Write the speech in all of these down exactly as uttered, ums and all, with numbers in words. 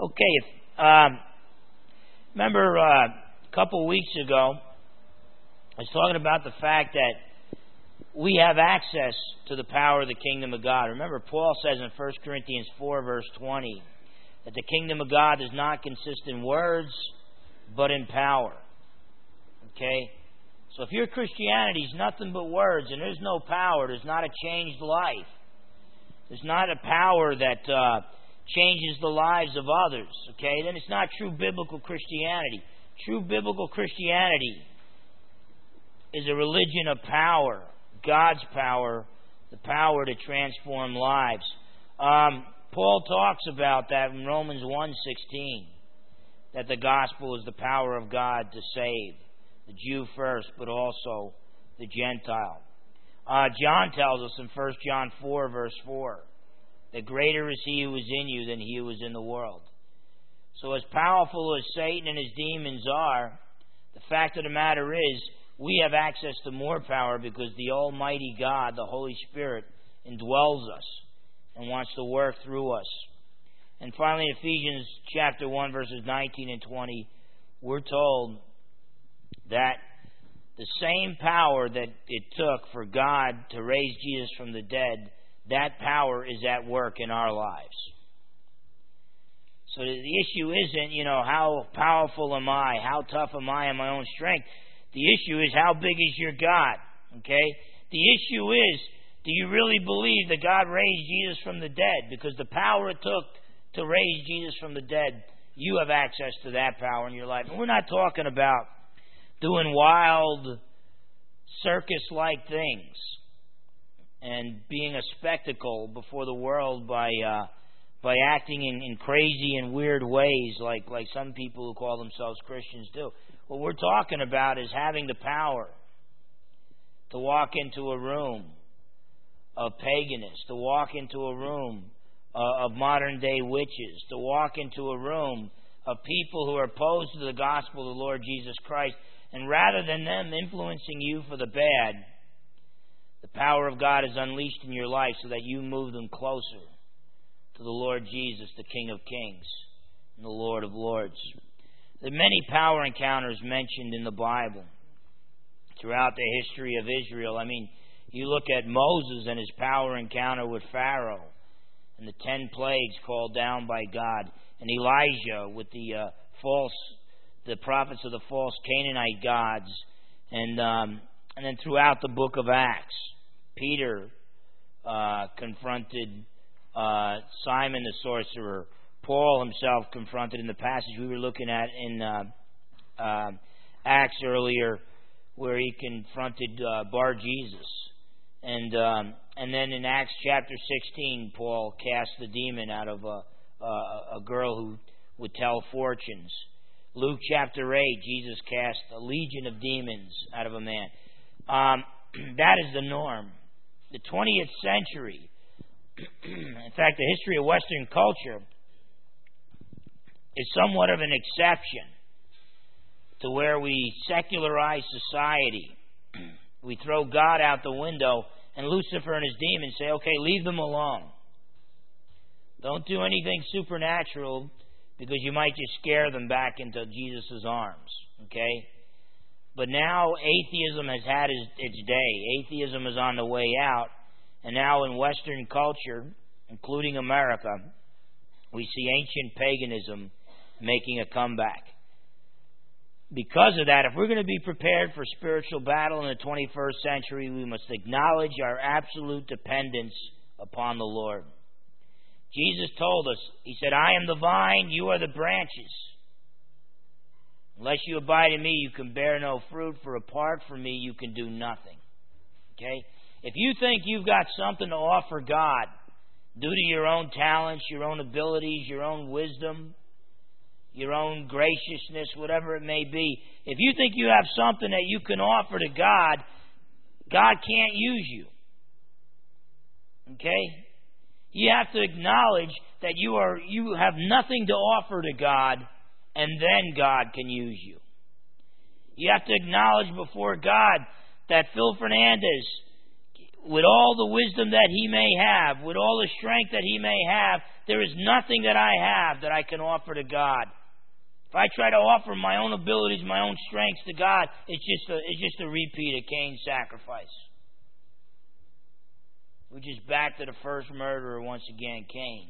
Okay, if, um, remember uh, a couple of weeks ago, I was talking about the fact that we have access to the power of the kingdom of God. Remember, Paul says in First Corinthians four, verse twenty, that the kingdom of God does not consist in words, but in power. Okay? So if your Christianity is nothing but words and there's no power, there's not a changed life. There's not a power that uh, changes the lives of others. Okay? Then it's not true biblical Christianity. True biblical Christianity is a religion of power. God's power, the power to transform lives. Um, Paul talks about that in Romans one sixteen, that the gospel is the power of God to save the Jew first, but also the Gentile. Uh, John tells us in First John four, verse four, that greater is he who is in you than he who is in the world. So as powerful as Satan and his demons are, the fact of the matter is, we have access to more power because the Almighty God, the Holy Spirit, indwells us and wants to work through us. And finally, Ephesians chapter one, verses nineteen and twenty, we're told that the same power that it took for God to raise Jesus from the dead, that power is at work in our lives. So the issue isn't, you know, how powerful am I? How tough am I in my own strength? The issue is, how big is your God? Okay? The issue is, do you really believe that God raised Jesus from the dead? Because the power it took to raise Jesus from the dead, you have access to that power in your life. And we're not talking about doing wild circus-like things and being a spectacle before the world by uh, by acting in, in crazy and weird ways like, like some people who call themselves Christians do. What we're talking about is having the power to walk into a room of paganists, to walk into a room uh, of modern-day witches, to walk into a room of people who are opposed to the gospel of the Lord Jesus Christ, and rather than them influencing you for the bad, the power of God is unleashed in your life so that you move them closer to the Lord Jesus, the King of Kings and the Lord of Lords. There are many power encounters mentioned in the Bible throughout the history of Israel. I mean, you look at Moses and his power encounter with Pharaoh and the ten plagues called down by God, and Elijah with the uh, false, the prophets of the false Canaanite gods, and um, and then throughout the book of Acts, Peter uh, confronted uh, Simon the sorcerer. Paul himself confronted in the passage we were looking at in uh, uh, Acts earlier, where he confronted uh, Bar Jesus, and um, and then in Acts chapter sixteen, Paul cast the demon out of a, a, a girl who would tell fortunes. Luke chapter eight, Jesus cast a legion of demons out of a man. Um, that is the norm. The twentieth century, in fact, the history of Western culture, is somewhat of an exception to where we secularize society. We throw God out the window, and Lucifer and his demons say, okay, leave them alone. Don't do anything supernatural, because you might just scare them back into Jesus' arms. Okay? But now atheism has had its, its day. Atheism is on the way out. And now in Western culture, including America, we see ancient paganism making a comeback. Because of that, if we're going to be prepared for spiritual battle in the twenty-first century, we must acknowledge our absolute dependence upon the Lord. Jesus told us, He said, I am the vine, you are the branches. Unless you abide in me, you can bear no fruit, for apart from me, you can do nothing. Okay? If you think you've got something to offer God, due to your own talents, your own abilities, your own wisdom, your own graciousness, whatever it may be, if you think you have something that you can offer to God, God can't use you. Okay? You have to acknowledge that you are you have nothing to offer to God, and then God can use you. You have to acknowledge before God that Phil Fernandez, with all the wisdom that he may have, with all the strength that he may have, There is nothing that I have that I can offer to God. If I try to offer my own abilities, my own strengths to God, it's just a, it's just a repeat of Cain's sacrifice. We're just back to the first murderer once again, Cain.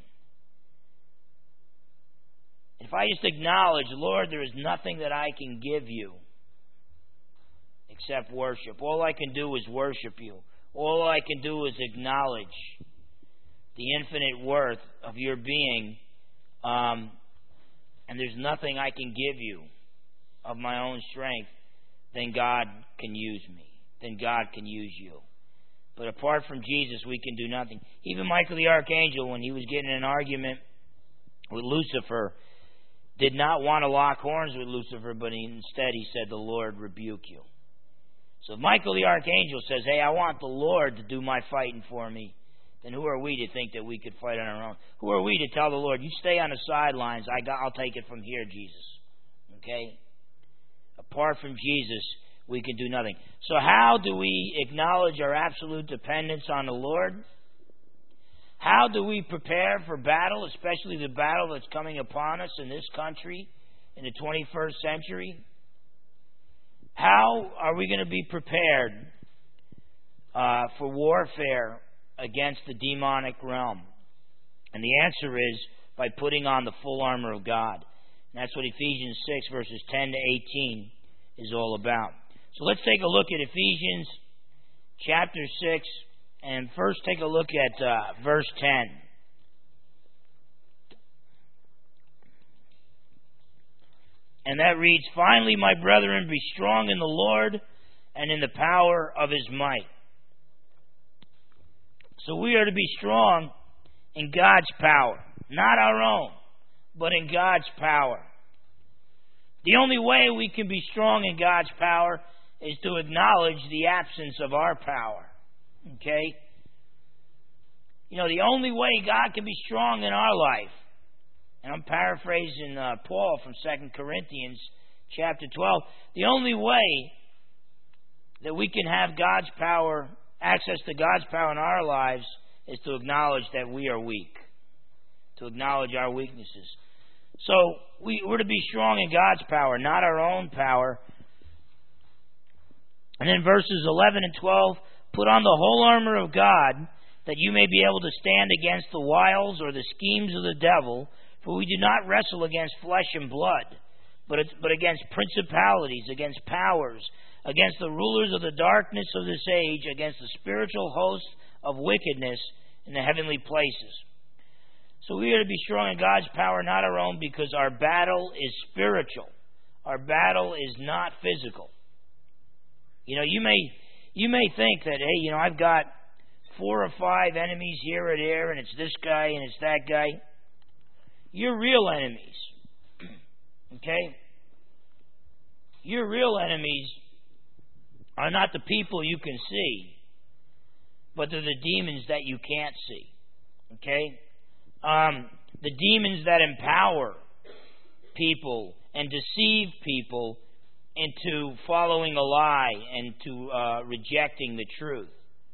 If I just acknowledge, Lord, there is nothing that I can give you except worship. All I can do is worship you. All I can do is acknowledge the infinite worth of your being, um, and there's nothing I can give you of my own strength, then God can use me. Then God can use you. But apart from Jesus, we can do nothing. Even Michael the Archangel, when he was getting in an argument with Lucifer, did not want to lock horns with Lucifer, but instead he said, the Lord rebuke you. So if Michael the Archangel says, hey, I want the Lord to do my fighting for me, then who are we to think that we could fight on our own? Who are we to tell the Lord, you stay on the sidelines, I got, I'll take it from here, Jesus. Okay? Apart from Jesus, we can do nothing. So how do we acknowledge our absolute dependence on the Lord? How do we prepare for battle, especially the battle that's coming upon us in this country in the twenty-first century? How are we going to be prepared uh, for warfare against the demonic realm? And the answer is by putting on the full armor of God. And that's what Ephesians six, verses ten to eighteen is all about. So let's take a look at Ephesians chapter six, and first take a look at uh, verse ten. And that reads, finally, my brethren, be strong in the Lord and in the power of His might. So we are to be strong in God's power, not our own, but in God's power. The only way we can be strong in God's power is to acknowledge the absence of our power. Okay? You know, the only way God can be strong in our life, and I'm paraphrasing uh, Paul from Second Corinthians chapter twelve, the only way that we can have God's power, access to God's power in our lives, is to acknowledge that we are weak, to acknowledge our weaknesses. So we, we're to be strong in God's power, not our own power. And then verses eleven and twelve, put on the whole armor of God, that you may be able to stand against the wiles or the schemes of the devil. For we do not wrestle against flesh and blood, but but against principalities, against powers, against the rulers of the darkness of this age, against the spiritual hosts of wickedness in the heavenly places. So we are to be strong in God's power, not our own, because our battle is spiritual. Our battle is not physical. You know, you may you may think that, hey, you know, I've got four or five enemies here or there, and it's this guy and it's that guy. Your real enemies, okay? Your real enemies are not the people you can see, but they're the demons that you can't see, okay? Um, the demons that empower people and deceive people into following a lie and to uh, rejecting the truth.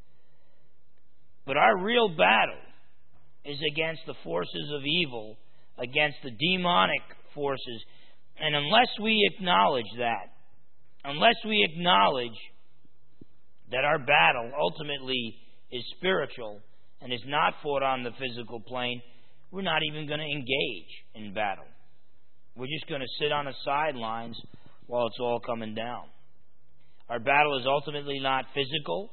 But our real battle is against the forces of evil, against the demonic forces. And unless we acknowledge that, unless we acknowledge that our battle ultimately is spiritual and is not fought on the physical plane, we're not even going to engage in battle. We're just going to sit on the sidelines while it's all coming down. Our battle is ultimately not physical,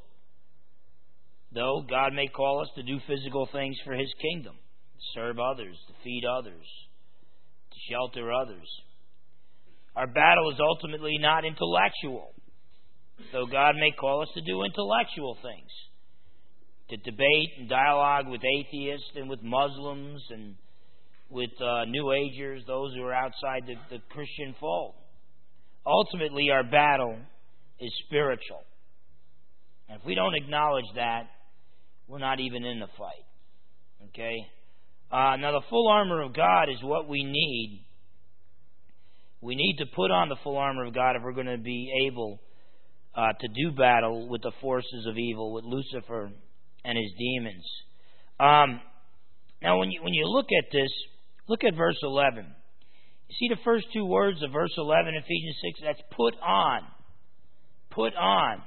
though God may call us to do physical things for His kingdom. Serve others, to feed others, to shelter others. Our battle is ultimately not intellectual, though God may call us to do intellectual things, to debate and dialogue with atheists and with Muslims and with uh, New Agers, those who are outside the, the Christian fold. Ultimately, our battle is spiritual. And if we don't acknowledge that, we're not even in the fight. Okay? Uh, now, the full armor of God is what we need. We need to put on the full armor of God if we're going to be able uh, to do battle with the forces of evil, with Lucifer and his demons. Um, Now, when you when you look at this, look at verse eleven. You see the first two words of verse eleven, Ephesians six. That's put on. Put on.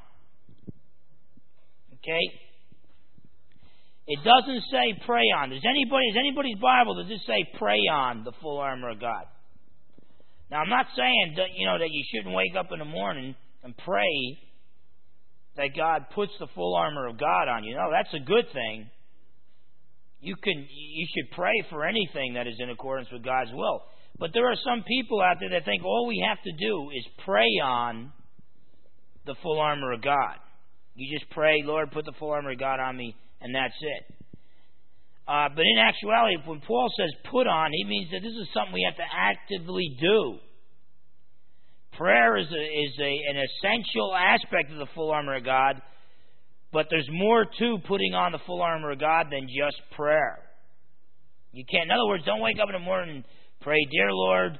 Okay. It doesn't say pray on. Does anybody, is anybody's Bible, does it say pray on the full armor of God? Now, I'm not saying that, you know, that you shouldn't wake up in the morning and pray that God puts the full armor of God on you. No, that's a good thing. You can, you should pray for anything that is in accordance with God's will. But there are some people out there that think all we have to do is pray on the full armor of God. You just pray, Lord, put the full armor of God on me, and that's it. Uh, but in actuality, when Paul says put on, he means that this is something we have to actively do. Prayer is, a, is a, an essential aspect of the full armor of God, but there's more to putting on the full armor of God than just prayer. You can't, in other words, don't wake up in the morning and pray, Dear Lord,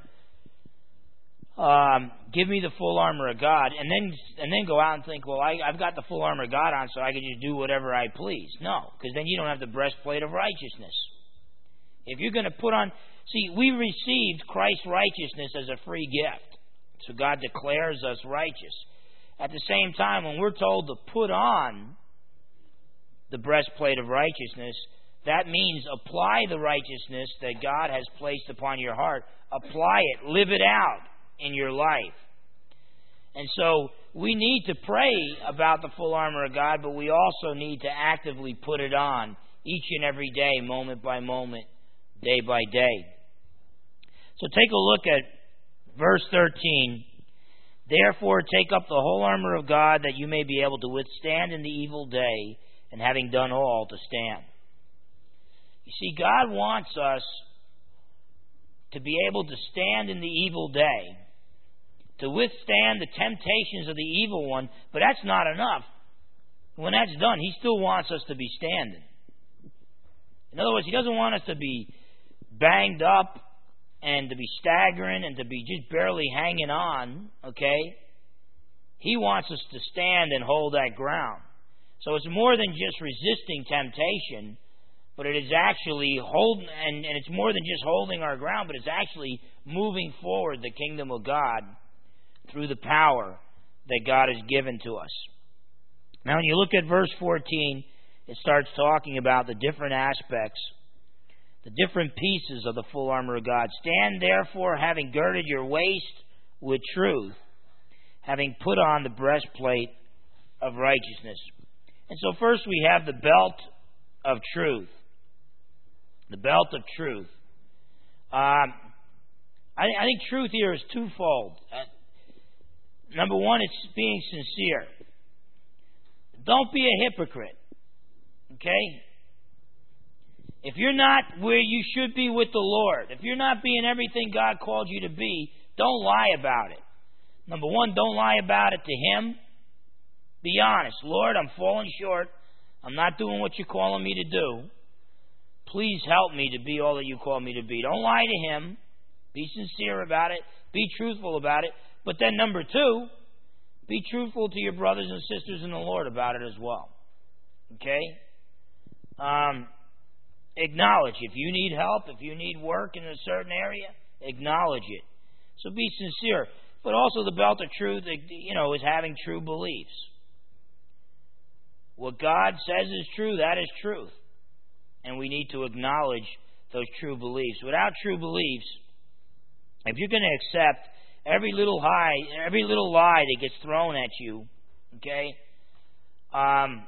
um, give me the full armor of God, and then and then go out and think, well, I, I've got the full armor of God on, so I can just do whatever I please. No, because then you don't have the breastplate of righteousness. If you're going to put on, see, we received Christ's righteousness as a free gift, so God declares us righteous. At the same time, when we're told to put on the breastplate of righteousness, that means apply the righteousness that God has placed upon your heart. Apply it, live it out in your life. And so we need to pray about the full armor of God, but we also need to actively put it on each and every day, moment by moment, day by day. So take a look at verse thirteen. Therefore take up the whole armor of God, that you may be able to withstand in the evil day, and having done all, to stand. You see, God wants us to be able to stand in the evil day, to withstand the temptations of the evil one, but that's not enough. When that's done, He still wants us to be standing. In other words, He doesn't want us to be banged up and to be staggering and to be just barely hanging on, okay? He wants us to stand and hold that ground. So it's more than just resisting temptation, but it is actually holding, and, and it's more than just holding our ground, but it's actually moving forward the kingdom of God through the power that God has given to us. Now, when you look at verse fourteen, it starts talking about the different aspects, the different pieces of the full armor of God. Stand therefore, having girded your waist with truth, having put on the breastplate of righteousness. And so first we have the belt of truth. The belt of truth. Um, I, I think truth here is twofold. Uh, number one, it's being sincere. Don't be a hypocrite. Okay? If you're not where you should be with the Lord, if you're not being everything God called you to be, don't lie about it. Number one, don't lie about it to Him. Be honest. Lord, I'm falling short. I'm not doing what you're calling me to do. Please help me to be all that you call me to be. Don't lie to Him. Be sincere about it. Be truthful about it. But then number two, be truthful to your brothers and sisters in the Lord about it as well. Okay? Um, acknowledge. If you need help, if you need work in a certain area, acknowledge it. So be sincere. But also the belt of truth, you know, is having true beliefs. What God says is true, that is truth. And we need to acknowledge those true beliefs. Without true beliefs, if you're going to accept every little lie, every little lie that gets thrown at you, okay, um,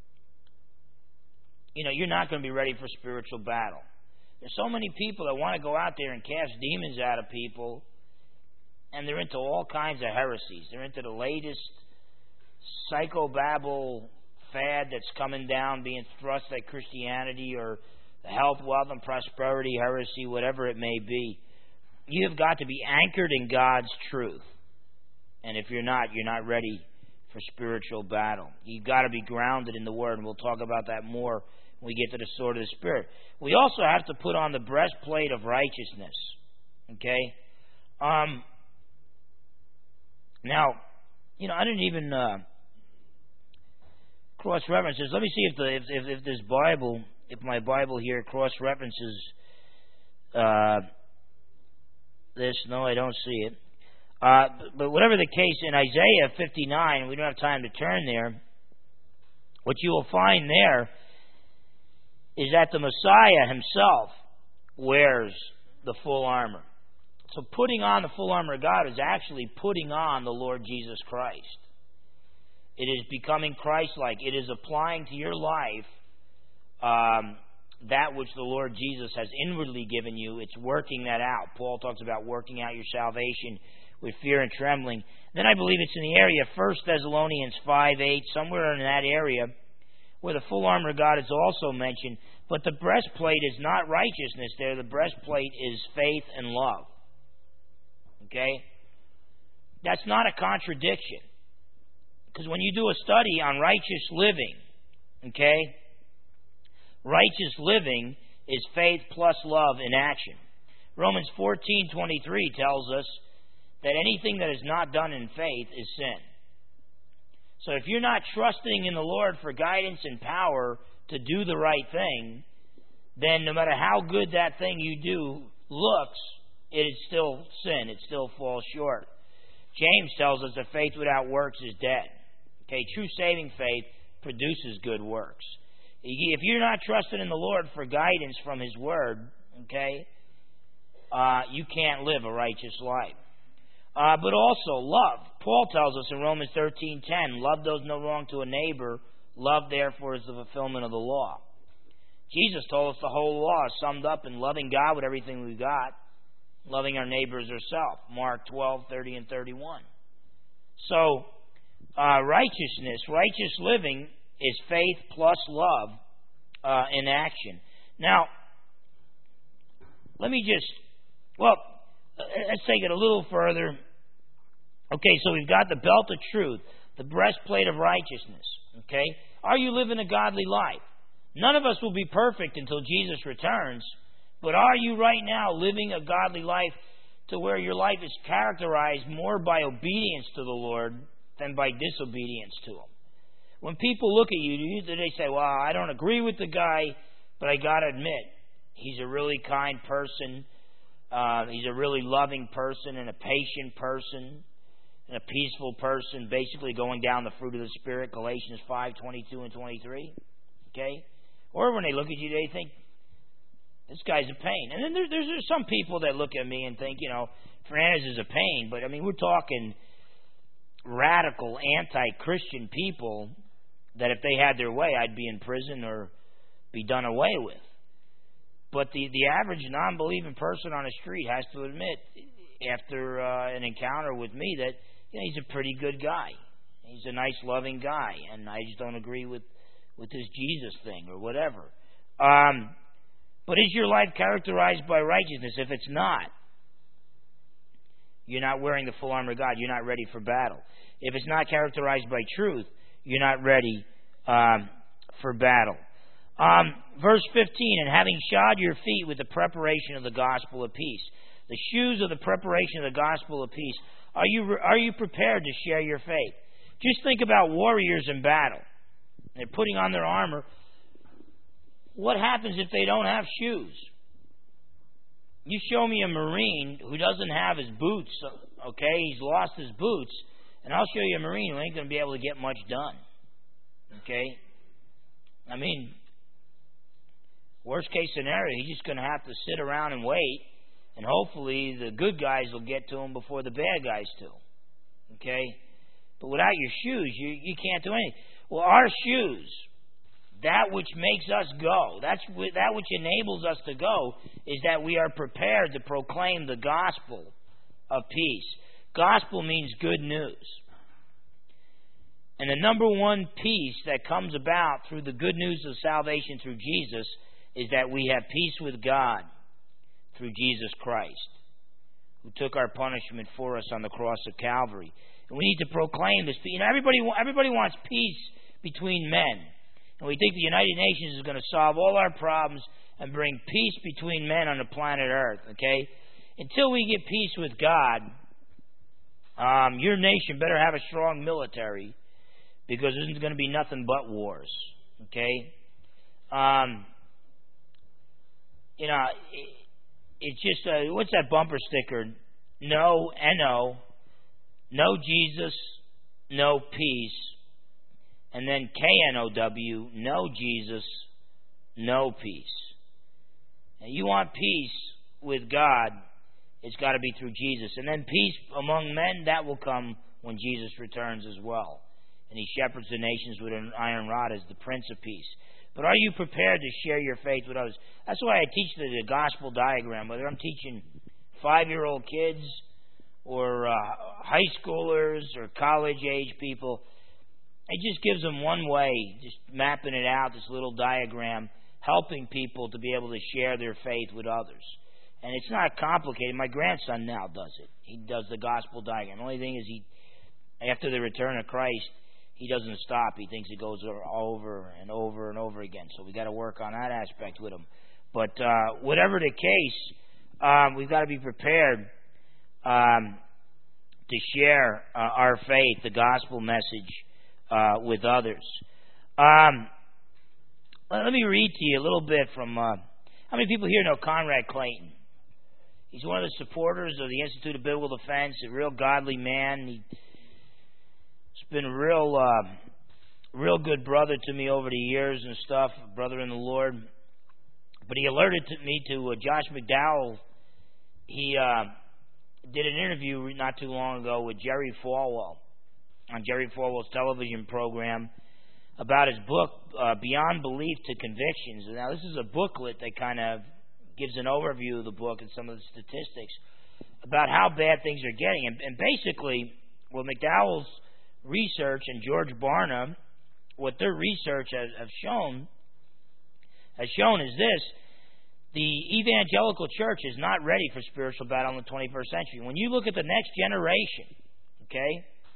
you know, you're not going to be ready for spiritual battle. There's so many people that want to go out there and cast demons out of people, and they're into all kinds of heresies. They're into the latest psychobabble fad that's coming down, being thrust at Christianity, or the health, wealth, and prosperity heresy, whatever it may be. You have got to be anchored in God's truth. And if you're not, you're not ready for spiritual battle. You've got to be grounded in the Word, and we'll talk about that more when we get to the sword of the Spirit. We also have to put on the breastplate of righteousness. Okay? Um, now, you know, I didn't even uh, cross-reference this. Let me see if, the, if, if, if this Bible if my Bible here cross-references uh, this. No, I don't see it. Uh, but whatever the case, in Isaiah fifty-nine, we don't have time to turn there, what you will find there is that the Messiah himself wears the full armor. So putting on the full armor of God is actually putting on the Lord Jesus Christ. It is becoming Christ-like. It is applying to your life um, that which the Lord Jesus has inwardly given you. It's working that out. Paul talks about working out your salvation with fear and trembling. Then I believe it's in the area of First Thessalonians five eight, somewhere in that area, where the full armor of God is also mentioned. But the breastplate is not righteousness there. The breastplate is faith and love. Okay? That's not a contradiction. Because when you do a study on righteous living, okay, righteous living is faith plus love in action. Romans fourteen twenty-three tells us that anything that is not done in faith is sin. So if you're not trusting in the Lord for guidance and power to do the right thing, then no matter how good that thing you do looks, it is still sin. It still falls short. James tells us that faith without works is dead. Okay, true saving faith produces good works. If you're not trusting in the Lord for guidance from His Word, okay, uh, you can't live a righteous life. Uh, but also love. Paul tells us in Romans thirteen ten, love does no wrong to a neighbor. Love, therefore, is the fulfillment of the law. Jesus told us the whole law is summed up in loving God with everything we've got, loving our neighbors ourselves. Mark twelve thirty and thirty-one. So, uh, righteousness, righteous living is faith plus love uh, in action. Now, let me just, well, let's take it a little further. Okay, so we've got the belt of truth, the breastplate of righteousness. Okay, are you living a godly life? None of us will be perfect until Jesus returns, but are you right now living a godly life to where your life is characterized more by obedience to the Lord than by disobedience to Him? When people look at you, they say, well, I don't agree with the guy, but I got to admit, he's a really kind person. Uh, he's a really loving person and a patient person and a peaceful person, basically going down the fruit of the Spirit, Galatians five twenty-two and twenty-three. Okay? Or when they look at you, they think, this guy's a pain. And then there, there's, there's some people that look at me and think, you know, Fernandez is a pain. But, I mean, we're talking radical, anti-Christian people that if they had their way, I'd be in prison or be done away with. But the, the average non-believing person on the street has to admit, after uh, an encounter with me, that you know, he's a pretty good guy. He's a nice, loving guy. And I just don't agree with, with this Jesus thing or whatever. Um, but is your life characterized by righteousness? If it's not, you're not wearing the full armor of God. You're not ready for battle. If it's not characterized by truth, you're not ready um, for battle. Um, verse fifteen, and having shod your feet with the preparation of the gospel of peace. The shoes of the preparation of the gospel of peace. Are you, are you prepared to share your faith? Just think about warriors in battle. They're putting on their armor. What happens if they don't have shoes? You show me a Marine who doesn't have his boots, okay? He's lost his boots. And I'll show you a Marine who ain't going to be able to get much done. Okay? I mean, worst case scenario, he's just going to have to sit around and wait. And hopefully the good guys will get to him before the bad guys do. Okay? But without your shoes, you, you can't do anything. Well, our shoes, that which makes us go, that's that which enables us to go, is that we are prepared to proclaim the gospel of peace. Gospel means good news. And the number one peace that comes about through the good news of salvation through Jesus is that we have peace with God through Jesus Christ, who took our punishment for us on the cross of Calvary. And we need to proclaim this. You know, everybody, everybody wants peace between men. And we think the United Nations is going to solve all our problems and bring peace between men on the planet Earth. Okay? Until we get peace with God, um, your nation better have a strong military, because there's going to be nothing but wars. Okay? Um, you know, it, it's just, uh, what's that bumper sticker? No, N O, no Jesus, no peace, and then K N O W, no Jesus, no peace. And you want peace with God, it's got to be through Jesus. And then peace among men, that will come when Jesus returns as well. And he shepherds the nations with an iron rod as the Prince of Peace. But are you prepared to share your faith with others? That's why I teach the, the gospel diagram, whether I'm teaching five-year-old kids or uh, high schoolers or college-age people. It just gives them one way, just mapping it out, this little diagram, helping people to be able to share their faith with others. And it's not complicated. My grandson now does it. He does the gospel diagram. The only thing is, he, after the return of Christ, he doesn't stop. He thinks it goes over and over and over again. So we got to work on that aspect with him. But uh, whatever the case, um, we've got to be prepared um, to share uh, our faith, the gospel message, uh, with others. Um, let me read to you a little bit from. Uh, how many people here know Conrad Clayton? He's one of the supporters of the Institute of Biblical Defense, a real godly man. He, he's been a real, uh, real good brother to me over the years and stuff, brother in the Lord. But he alerted to me to uh, Josh McDowell. He uh, did an interview not too long ago with Jerry Falwell on Jerry Falwell's television program about his book, uh, Beyond Belief to Convictions. Now, this is a booklet that kind of gives an overview of the book and some of the statistics about how bad things are getting. And, and basically, what McDowell's research and George Barna, what their research has, have shown, has shown is this: the evangelical church is not ready for spiritual battle in the twenty-first century. When you look at the next generation, okay,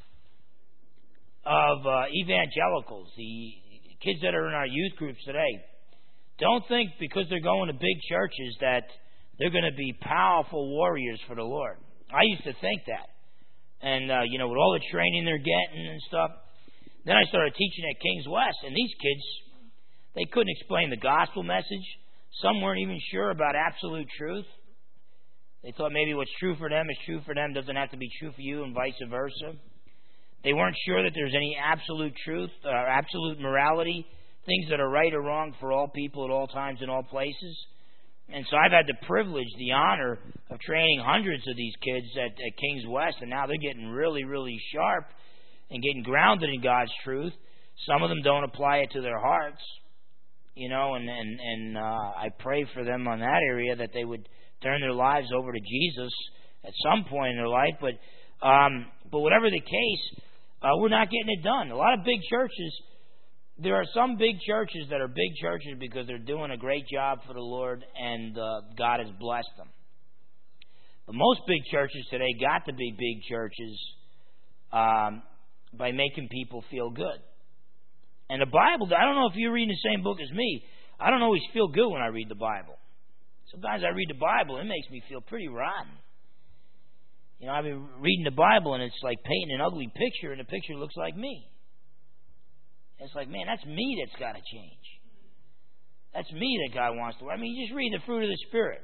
of uh, evangelicals, the kids that are in our youth groups today, don't think because they're going to big churches that they're going to be powerful warriors for the Lord. I used to think that. And, uh, you know, with all the training they're getting and stuff. Then I started teaching at King's West, and these kids, they couldn't explain the gospel message. Some weren't even sure about absolute truth. They thought maybe what's true for them is true for them, doesn't have to be true for you, and vice versa. They weren't sure that there's any absolute truth, or uh, absolute morality, things that are right or wrong for all people at all times in all places. And so I've had the privilege, the honor of training hundreds of these kids at, at King's West, and now they're getting really, really sharp and getting grounded in God's truth. Some of them don't apply it to their hearts, you know, and, and, and uh, I pray for them on that area that they would turn their lives over to Jesus at some point in their life. But, um, but whatever the case, uh, we're not getting it done. A lot of big churches, there are some big churches that are big churches because they're doing a great job for the Lord and uh, God has blessed them. But most big churches today got to be big churches um, by making people feel good. And the Bible, I don't know if you're reading the same book as me. I don't always feel good when I read the Bible. Sometimes I read the Bible and it makes me feel pretty rotten. You know, I've been reading the Bible and it's like painting an ugly picture and the picture looks like me. It's like, man, that's me that's got to change. That's me that God wants to. I mean, you just read the fruit of the Spirit.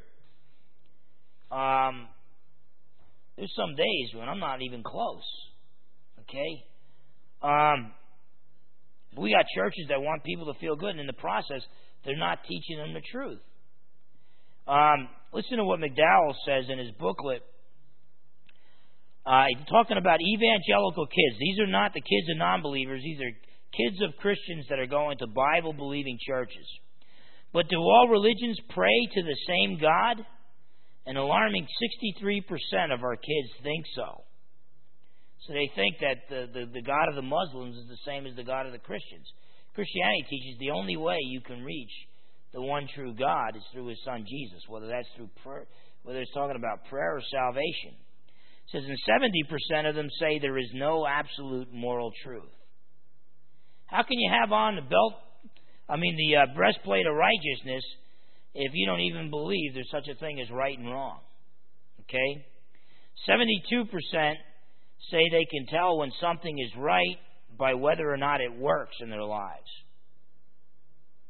Um, there's some days when I'm not even close. Okay? Um, we got churches that want people to feel good, and in the process, they're not teaching them the truth. Um, listen to what McDowell says in his booklet. Uh, he's talking about evangelical kids. These are not the kids of non-believers. These are kids of Christians that are going to Bible-believing churches. But do all religions pray to the same God? An alarming sixty-three percent of our kids think so. So they think that the, the, the God of the Muslims is the same as the God of the Christians. Christianity teaches the only way you can reach the one true God is through His Son Jesus, whether that's through prayer, whether it's talking about prayer or salvation. It says, and seventy percent of them say there is no absolute moral truth. How can you have on the belt, I mean the uh, breastplate of righteousness, if you don't even believe there's such a thing as right and wrong? Okay? seventy-two percent say they can tell when something is right by whether or not it works in their lives.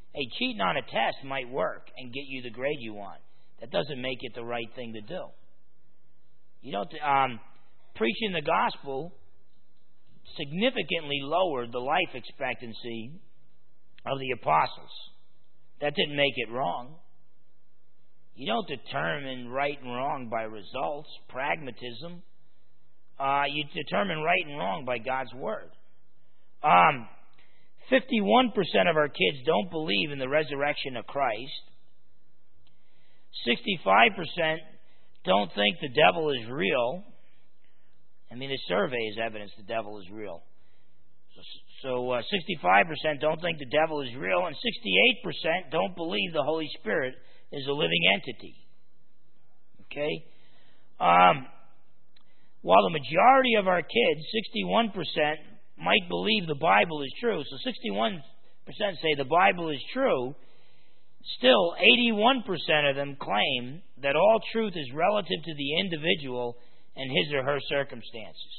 Hey, cheating on a test might work and get you the grade you want. That doesn't make it the right thing to do. You don't. Um, preaching the gospel significantly lowered the life expectancy of the apostles. That didn't make it wrong. You don't determine right and wrong by results, pragmatism. Uh, you determine right and wrong by God's word. Um, fifty-one percent of our kids don't believe in the resurrection of Christ. sixty-five percent don't think the devil is real. I mean, the survey is evidence the devil is real. So, so uh, sixty-five percent don't think the devil is real, and sixty-eight percent don't believe the Holy Spirit is a living entity. Okay? Um, while the majority of our kids, sixty-one percent, might believe the Bible is true, so sixty-one percent say the Bible is true, still eighty-one percent of them claim that all truth is relative to the individual and his or her circumstances.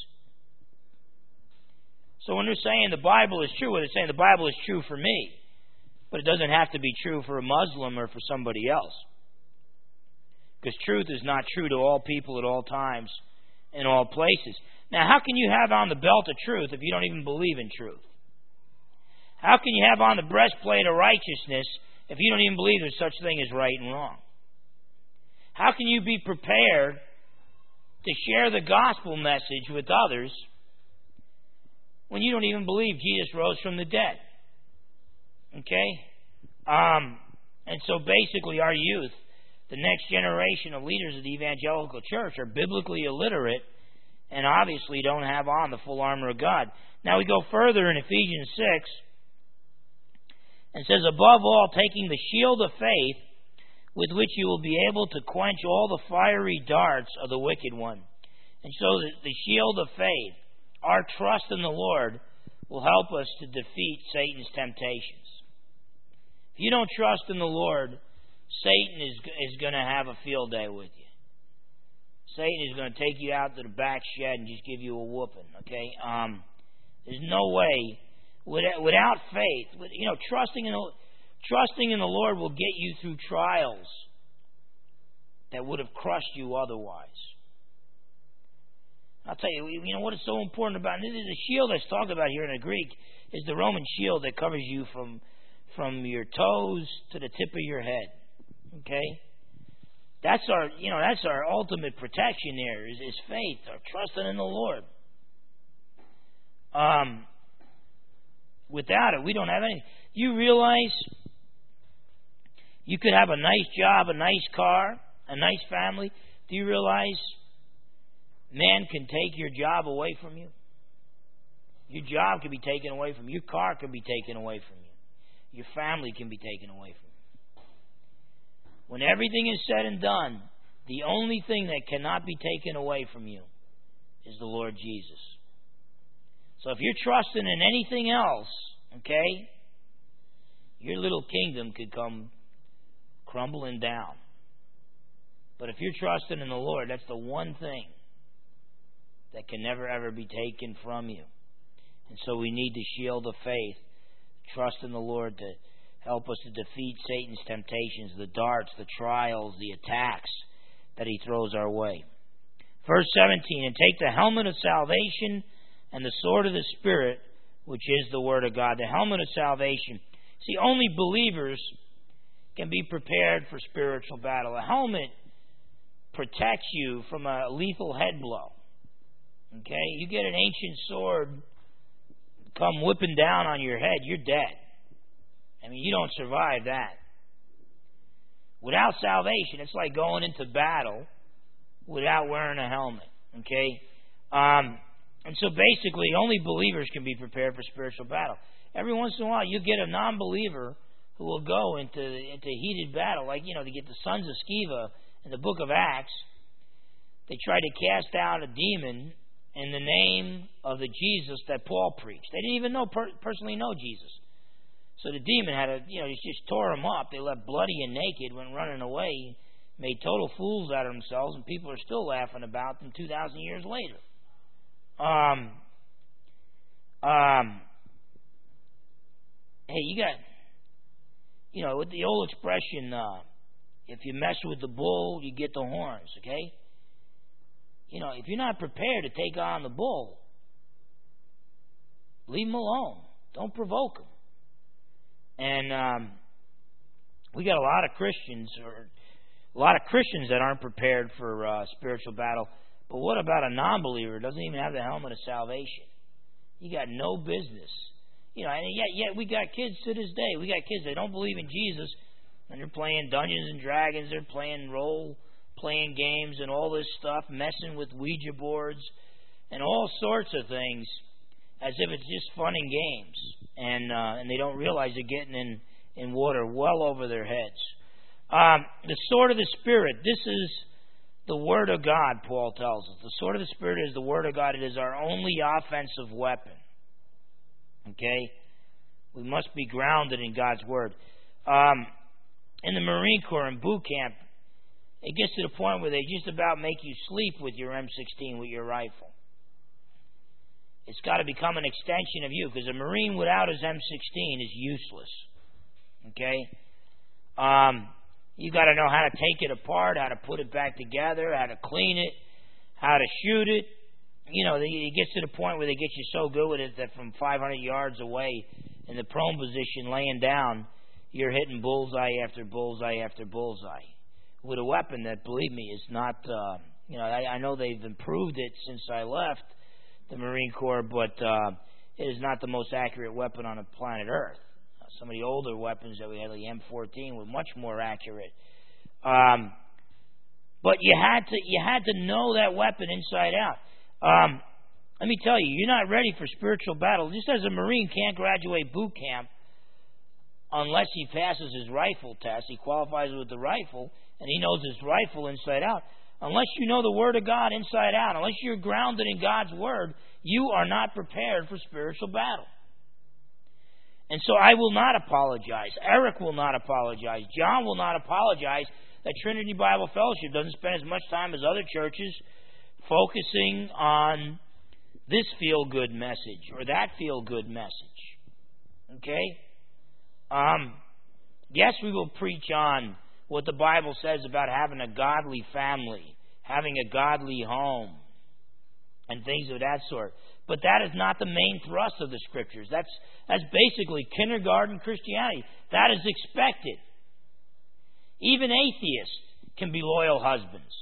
So when they're saying the Bible is true, they're saying the Bible is true for me, but it doesn't have to be true for a Muslim or for somebody else. Because truth is not true to all people at all times, in all places. Now, how can you have on the belt of truth if you don't even believe in truth? How can you have on the breastplate of righteousness if you don't even believe there's such thing as right and wrong? How can you be prepared to share the gospel message with others when you don't even believe Jesus rose from the dead? Okay? Um, and so basically our youth, the next generation of leaders of the evangelical church, are biblically illiterate and obviously don't have on the full armor of God. Now we go further in Ephesians six and says, above all, taking the shield of faith with which you will be able to quench all the fiery darts of the wicked one. And so the, the shield of faith, our trust in the Lord, will help us to defeat Satan's temptations. If you don't trust in the Lord, Satan is, is going to have a field day with you. Satan is going to take you out to the back shed and just give you a whooping. Okay, um, there's no way without, without faith. With, you know, trusting in the trusting in the Lord will get you through trials that would have crushed you otherwise. I'll tell you, you know what is so important about it? The shield that's talked about here in the Greek is the Roman shield that covers you from from your toes to the tip of your head. Okay. That's our, you know, that's our ultimate protection there is, is faith, our trusting in the Lord. Um, without it, we don't have anything. You realize you could have a nice job, a nice car, a nice family. Do you realize man can take your job away from you? Your job can be taken away from you. Your car can be taken away from you. Your family can be taken away from you. When everything is said and done, the only thing that cannot be taken away from you is the Lord Jesus. So if you're trusting in anything else, okay, your little kingdom could come crumbling down. But if you're trusting in the Lord, that's the one thing that can never ever be taken from you. And so we need the shield of faith, trust in the Lord to help us to defeat Satan's temptations, the darts, the trials, the attacks that he throws our way. Verse seventeen, and take the helmet of salvation and the sword of the Spirit, which is the Word of God. The helmet of salvation. See, only believers can be prepared for spiritual battle. A helmet protects you from a lethal head blow. Okay? You get an ancient sword come whipping down on your head, you're dead. I mean, you don't survive that. Without salvation, it's like going into battle without wearing a helmet. Okay? Um, and so basically, only believers can be prepared for spiritual battle. Every once in a while, you get a non-believer who will go into, into heated battle. Like, you know, to get the sons of Sceva in the book of Acts, they tried to cast out a demon in the name of the Jesus that Paul preached. They didn't even know per- personally know Jesus. So the demon had a, you know, he just tore them up. They left bloody and naked, went running away, made total fools out of themselves, and people are still laughing about them two thousand years later. Um, um, hey, you got you know, with the old expression, uh, if you mess with the bull, you get the horns, okay? You know, if you're not prepared to take on the bull, leave him alone. Don't provoke him. And um, we got a lot of Christians, or a lot of Christians that aren't prepared for uh, spiritual battle. But what about a non-believer who doesn't even have the helmet of salvation? You got no business. You know, and yet, yet we got kids to this day. We got kids that don't believe in Jesus, and they're playing Dungeons and Dragons. They're playing role-playing games and all this stuff, messing with Ouija boards and all sorts of things, as if it's just fun and games, and uh, and they don't realize they're getting in, in water well over their heads. Um, the sword of the Spirit. This is the Word of God, Paul tells us. The sword of the Spirit is the Word of God. It is our only offensive weapon. Okay? We must be grounded in God's Word. Um, in the Marine Corps, in boot camp, it gets to the point where they just about make you sleep with your M sixteen, with your rifle. It's got to become an extension of you, because a Marine without his M sixteen is useless. Okay? Um, you got to know how to take it apart, how to put it back together, how to clean it, how to shoot it. You know, it gets to the point where they get you so good with it that from five hundred yards away in the prone position, laying down, you're hitting bullseye after bullseye after bullseye with a weapon that, believe me, is not, uh, you know, I, I know they've improved it since I left the Marine Corps, but uh, it is not the most accurate weapon on the planet Earth. Uh, some of the older weapons that we had, like the M fourteen, were much more accurate. Um, but you had to you had to know that weapon inside out. Um, let me tell you, you're not ready for spiritual battle. Just as a Marine can't graduate boot camp unless he passes his rifle test, he qualifies with the rifle, and he knows his rifle inside out. Unless you know the Word of God inside out, unless you're grounded in God's Word, you are not prepared for spiritual battle. And so I will not apologize. Eric will not apologize. John will not apologize that Trinity Bible Fellowship doesn't spend as much time as other churches focusing on this feel-good message or that feel-good message. Okay? Um, yes, we will preach on what the Bible says about having a godly family, having a godly home, and things of that sort. But that is not the main thrust of the Scriptures. That's, that's basically kindergarten Christianity. That is expected. Even atheists can be loyal husbands.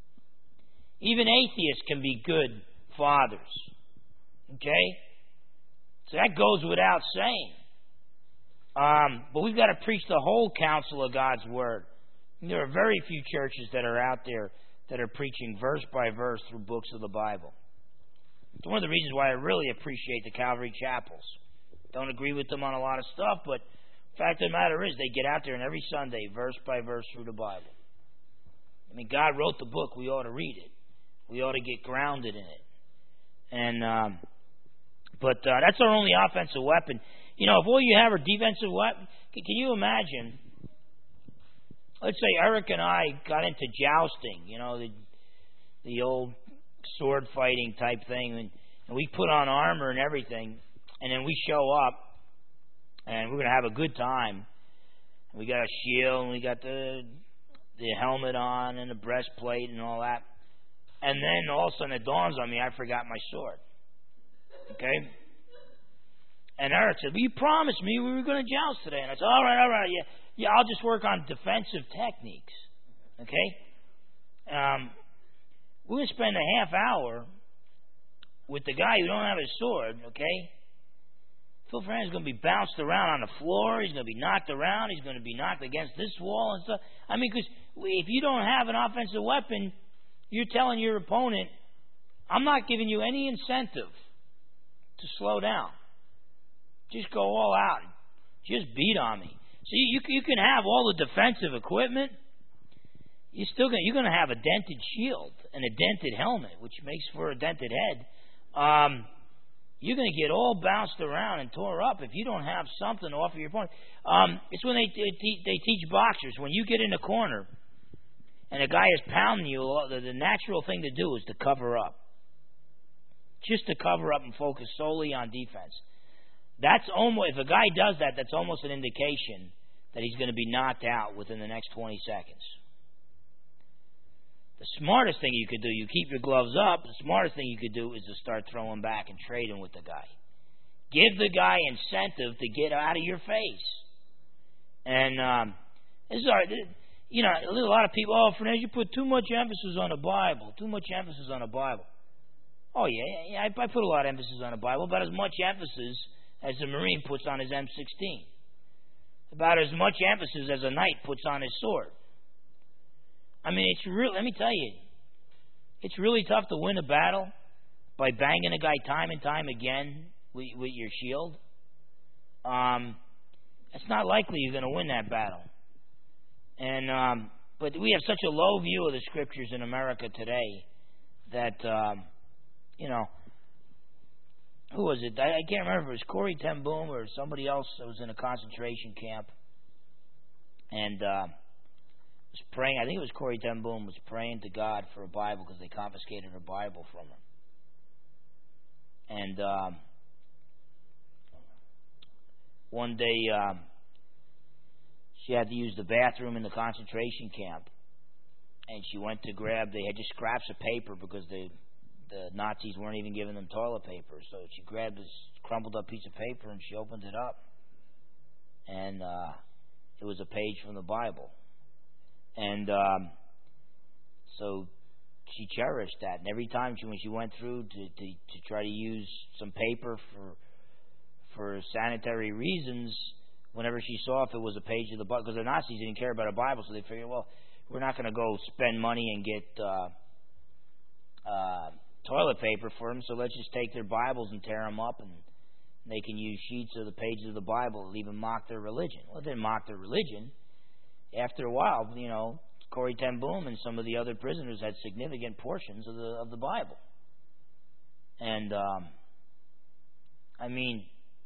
Even atheists can be good fathers. Okay? So that goes without saying. Um, but we've got to preach the whole counsel of God's Word. And there are very few churches that are out there that are preaching verse by verse through books of the Bible. It's one of the reasons why I really appreciate the Calvary Chapels. Don't agree with them on a lot of stuff, but the fact of the matter is they get out there and every Sunday, verse by verse through the Bible. I mean, God wrote the book. We ought to read it. We ought to get grounded in it. And um, but uh, that's our only offensive weapon. You know, if all you have are defensive weapons, can, can you imagine? Let's say Eric and I got into jousting, you know, the the old sword fighting type thing, and, and we put on armor and everything, and then we show up, and we're going to have a good time. We got a shield, and we got the the helmet on, and the breastplate, and all that. And then all of a sudden it dawns on me, I forgot my sword. Okay? And Eric said, well, you promised me we were going to joust today. And I said, all right, all right, yeah, yeah, I'll just work on defensive techniques. Okay? Um, we're going to spend a half hour with the guy who don't have his sword, okay? Phil Fernandez is going to be bounced around on the floor. He's going to be knocked around. He's going to be knocked against this wall and stuff. I mean, because if you don't have an offensive weapon, you're telling your opponent, I'm not giving you any incentive to slow down. Just go all out. Just beat on me. So you, you can have all the defensive equipment. You're still gonna, you're going to have a dented shield and a dented helmet, which makes for a dented head. Um, you're going to get all bounced around and tore up if you don't have something to offer your opponent. Um, it's when they, they, they teach boxers, when you get in the corner and a guy is pounding you, the, the natural thing to do is to cover up. Just to cover up and focus solely on defense. That's almost, if a guy does that, that's almost an indication that he's going to be knocked out within the next twenty seconds. The smartest thing you could do, you keep your gloves up, the smartest thing you could do is to start throwing back and trading with the guy. Give the guy incentive to get out of your face. And um, this is our, you know, a lot of people, oh, Fernandez, you put too much emphasis on the Bible, too much emphasis on the Bible. Oh, yeah, yeah, I, I put a lot of emphasis on the Bible, about as much emphasis as a Marine puts on his M sixteen. About as much emphasis as a knight puts on his sword. I mean, it's real. Let me tell you, it's really tough to win a battle by banging a guy time and time again with, with your shield. Um, it's not likely you're going to win that battle. And um, but we have such a low view of the Scriptures in America today that um, you know, who was it? I, I can't remember. It was Corrie ten Boom or somebody else that was in a concentration camp, and uh, was praying. I think it was Corrie ten Boom was praying to God for a Bible because they confiscated her Bible from her. And um, one day um, she had to use the bathroom in the concentration camp, and she went to grab. They had just scraps of paper because they. The Nazis weren't even giving them toilet paper. So she grabbed this crumpled up piece of paper and she opened it up. And uh, it was a page from the Bible. And um, so she cherished that. And every time she, when she went through to, to, to try to use some paper for for sanitary reasons, whenever she saw if it was a page of the Bible, because the Nazis didn't care about a Bible, so they figured, well, we're not going to go spend money and get... Uh, uh, toilet paper for them, so let's just take their Bibles and tear them up, and they can use sheets of the pages of the Bible to even mock their religion. Well, it didn't mock their religion. After a while, you know, Corrie ten Boom and some of the other prisoners had significant portions of the of the Bible. And um, I mean,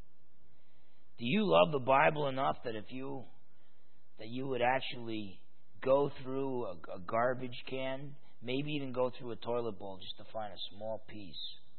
do you love the Bible enough that if you that you would actually go through a, a garbage can? Maybe even go through a toilet bowl just to find a small piece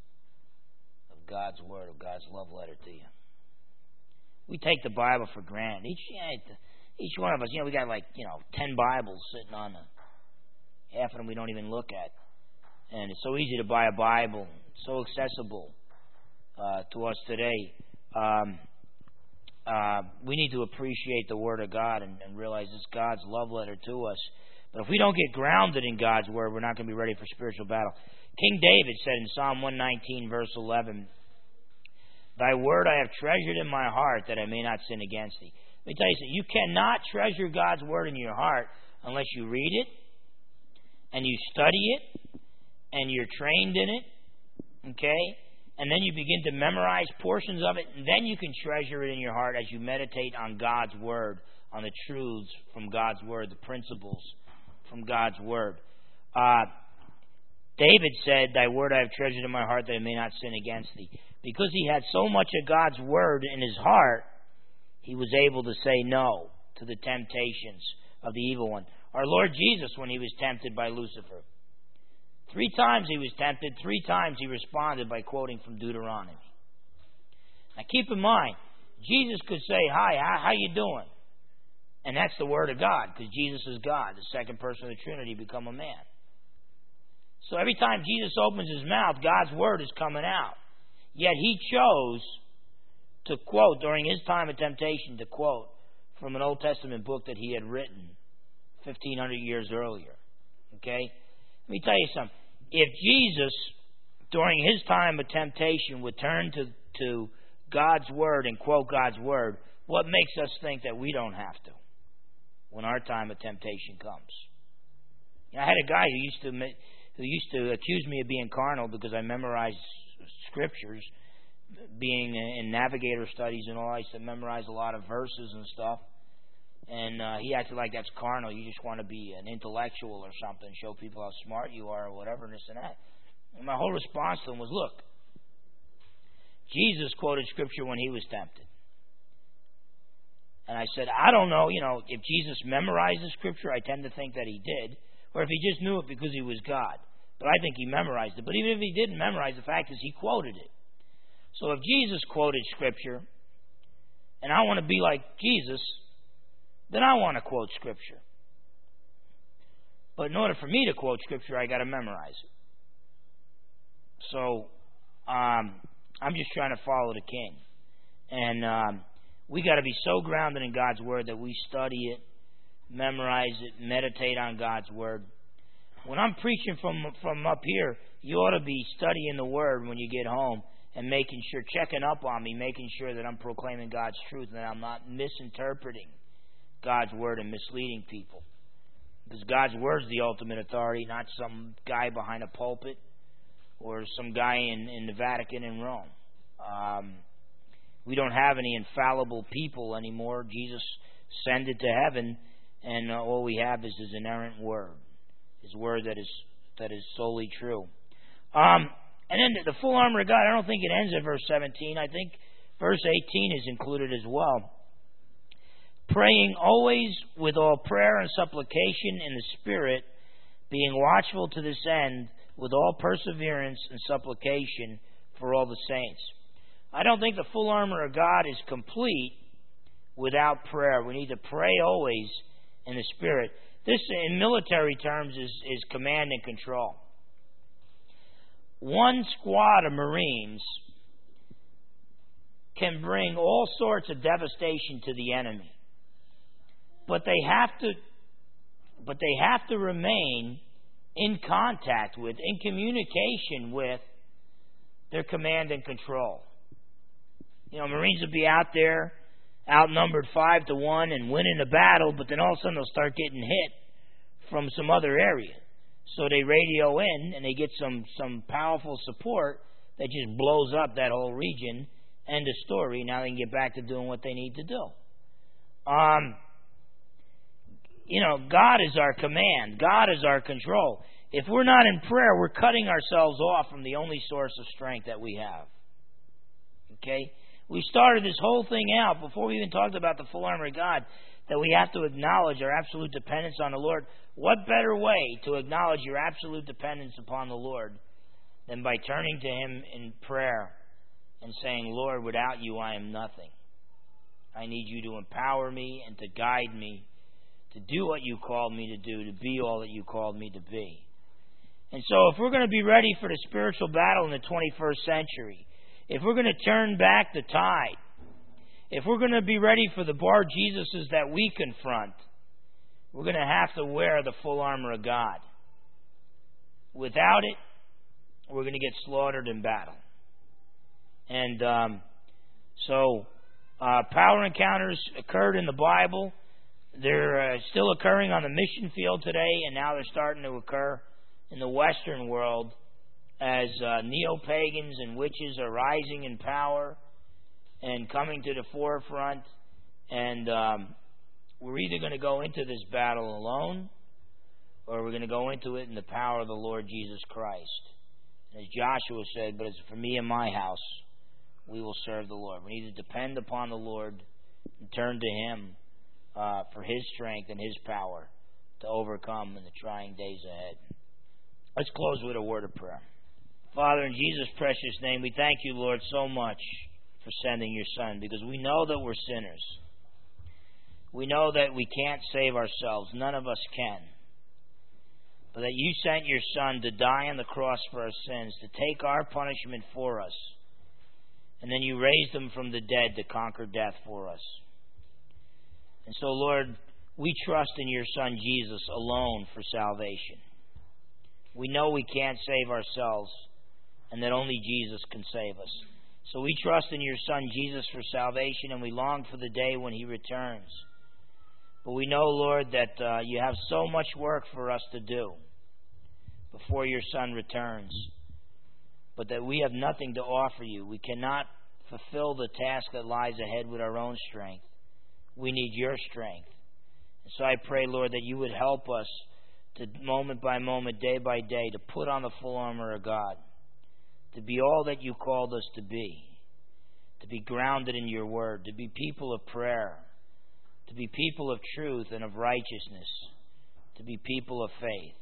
of God's Word, of God's love letter to you. We take the Bible for granted. Each each one of us, you know, we got like, you know, ten Bibles sitting on the, half of them we don't even look at. And it's so easy to buy a Bible, so accessible uh, to us today. Um, uh, we need to appreciate the Word of God and, and realize it's God's love letter to us. But if we don't get grounded in God's Word, we're not going to be ready for spiritual battle. King David said in Psalm one nineteen, verse eleven, Thy Word I have treasured in my heart, that I may not sin against Thee. Let me tell you something. You cannot treasure God's Word in your heart unless you read it, and you study it, and you're trained in it, okay? And then you begin to memorize portions of it, and then you can treasure it in your heart as you meditate on God's Word, on the truths from God's Word, the principles from God's Word. Uh, David said, Thy Word I have treasured in my heart that I may not sin against Thee. Because he had so much of God's Word in his heart, he was able to say no to the temptations of the evil one. Our Lord Jesus, when he was tempted by Lucifer, three times he was tempted, three times he responded by quoting from Deuteronomy. Now keep in mind, Jesus could say, Hi, how, how you doing? And that's the Word of God, because Jesus is God, the second person of the Trinity, become a man. So every time Jesus opens his mouth, God's Word is coming out. Yet he chose to quote, during his time of temptation, to quote from an Old Testament book that he had written fifteen hundred years earlier. Okay? Let me tell you something. If Jesus, during his time of temptation, would turn to, to God's Word and quote God's Word, what makes us think that we don't have to when our time of temptation comes? You know, I had a guy who used to who used to accuse me of being carnal because I memorized scriptures, being in navigator studies and all. I used to memorize a lot of verses and stuff. And uh, he acted like that's carnal. You just want to be an intellectual or something, show people how smart you are or whatever, and this and that. And my whole response to him was, look, Jesus quoted scripture when he was tempted. And I said, I don't know, you know, if Jesus memorized the scripture, I tend to think that he did, or if he just knew it because he was God. But I think he memorized it. But even if he didn't memorize, the fact is he quoted it. So if Jesus quoted scripture, and I want to be like Jesus, then I want to quote Scripture. But in order for me to quote Scripture, I got to memorize it. So um, I'm just trying to follow the King. And um, we got to be so grounded in God's Word that we study it, memorize it, meditate on God's Word. When I'm preaching from from up here, you ought to be studying the Word when you get home and making sure, checking up on me, making sure that I'm proclaiming God's truth and that I'm not misinterpreting God's Word and misleading people. Because God's Word is the ultimate authority, not some guy behind a pulpit or some guy in, in the Vatican in Rome. Um, we don't have any infallible people anymore. Jesus ascended to heaven, and uh, all we have is His inerrant Word, His Word that is that is solely true. Um, and then the full armor of God, I don't think it ends at verse seventeen. I think verse eighteen is included as well. Praying always with all prayer and supplication in the Spirit, being watchful to this end with all perseverance and supplication for all the saints. I don't think the full armor of God is complete without prayer. We need to pray always in the Spirit. This, in military terms, is, is command and control. One squad of Marines can bring all sorts of devastation to the enemy. But they have to but they have to remain in contact with, in communication with their command and control. You know, Marines will be out there, outnumbered five to one and winning the battle, but then all of a sudden they'll start getting hit from some other area. So they radio in and they get some, some powerful support that just blows up that whole region. End of story. Now they can get back to doing what they need to do. Um, you know, God is our command. God is our control. If we're not in prayer, we're cutting ourselves off from the only source of strength that we have. Okay? We started this whole thing out, before we even talked about the full armor of God, that we have to acknowledge our absolute dependence on the Lord. What better way to acknowledge your absolute dependence upon the Lord than by turning to Him in prayer and saying, Lord, without you I am nothing. I need you to empower me and to guide me to do what you called me to do, to be all that you called me to be. And so if we're going to be ready for the spiritual battle in the twenty-first century, if we're going to turn back the tide, if we're going to be ready for the Bar Jesuses that we confront, we're going to have to wear the full armor of God. Without it, we're going to get slaughtered in battle. And um, so uh, power encounters occurred in the Bible. They're uh, still occurring on the mission field today, and now they're starting to occur in the Western world as uh, neo-pagans and witches are rising in power and coming to the forefront. And um, we're either going to go into this battle alone, or we're going to go into it in the power of the Lord Jesus Christ. And as Joshua said, but as for me and my house, we will serve the Lord. We need to depend upon the Lord and turn to Him uh, for His strength and His power to overcome in the trying days ahead. Let's close with a word of prayer. Father, in Jesus' precious name, we thank you, Lord, so much for sending your Son, because we know that we're sinners. We know that we can't save ourselves. None of us can. But that you sent your Son to die on the cross for our sins, to take our punishment for us. And then you raised Him from the dead to conquer death for us. And so, Lord, we trust in your Son Jesus alone for salvation. We know we can't save ourselves, and that only Jesus can save us. So we trust in your Son Jesus for salvation, and we long for the day when He returns. But we know, Lord, that uh, you have so much work for us to do before your Son returns, but that we have nothing to offer you. We cannot fulfill the task that lies ahead with our own strength. We need your strength. And so I pray, Lord, that you would help us to moment by moment, day by day, to put on the full armor of God, to be all that you called us to be, to be grounded in your word, to be people of prayer, to be people of truth and of righteousness, to be people of faith.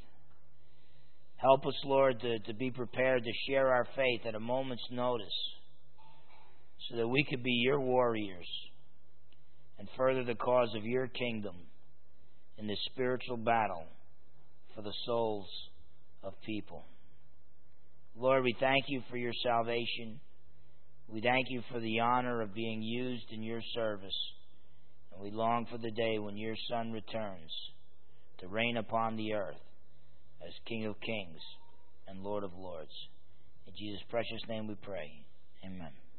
Help us, Lord, to, to be prepared to share our faith at a moment's notice, so that we could be your warriors and further the cause of your kingdom in this spiritual battle for the souls of people. Lord, we thank you for your salvation. We thank you for the honor of being used in your service. And we long for the day when your Son returns to reign upon the earth as King of Kings and Lord of Lords. In Jesus' precious name we pray. Amen.